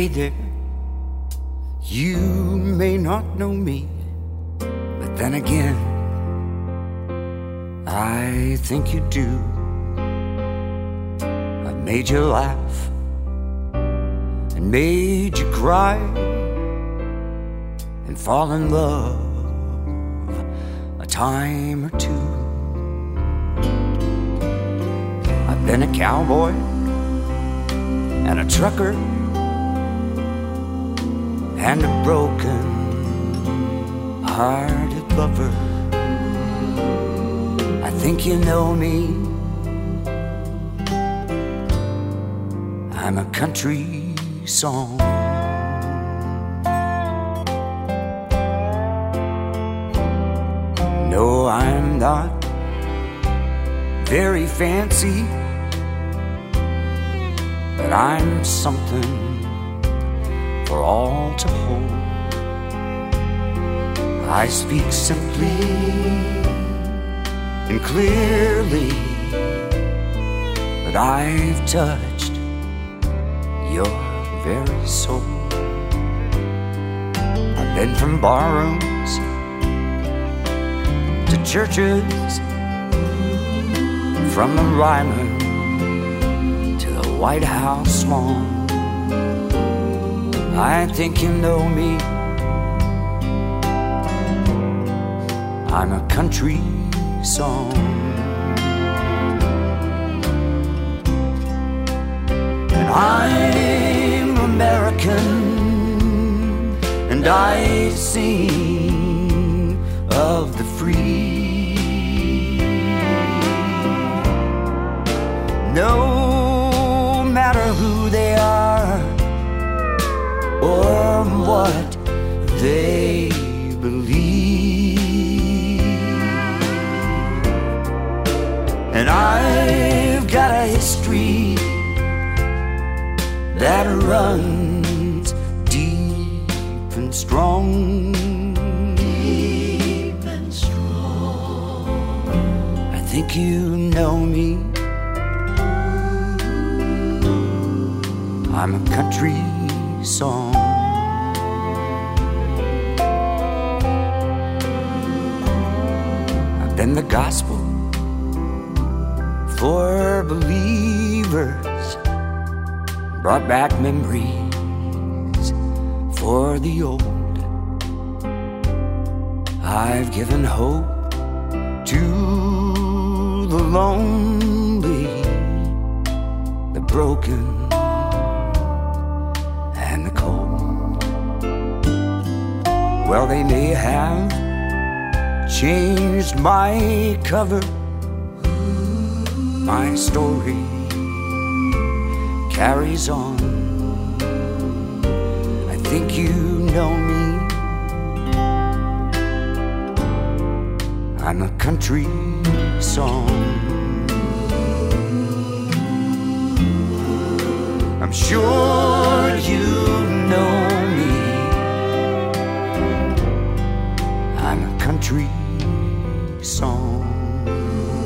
Hey there, you may not know me, but then again, I think you do. I've made you laugh and made you cry and fall in love a time or two. I've been a cowboy and a trucker and a broken-hearted lover. I think you know me. I'm a country song. No, I'm not very fancy, but I'm something for all to hold. I speak simply and clearly, but I've touched your very soul. I've been from barrooms to churches, from the Ryman to the White House lawn. I think you know me. I'm a country song. And I'm American, and I sing of the free. No matter who they are or what they believe. And I've got a history that runs deep and strong. Deep and strong. I think you know me. I'm a country song. I've been the gospel for believers, brought back memories for the old. I've given hope to the lonely, the broken, and the cold. Well, they may have changed my cover, my story carries on. I think you know me. I'm a country song. I'm sure you know me. I'm a country song.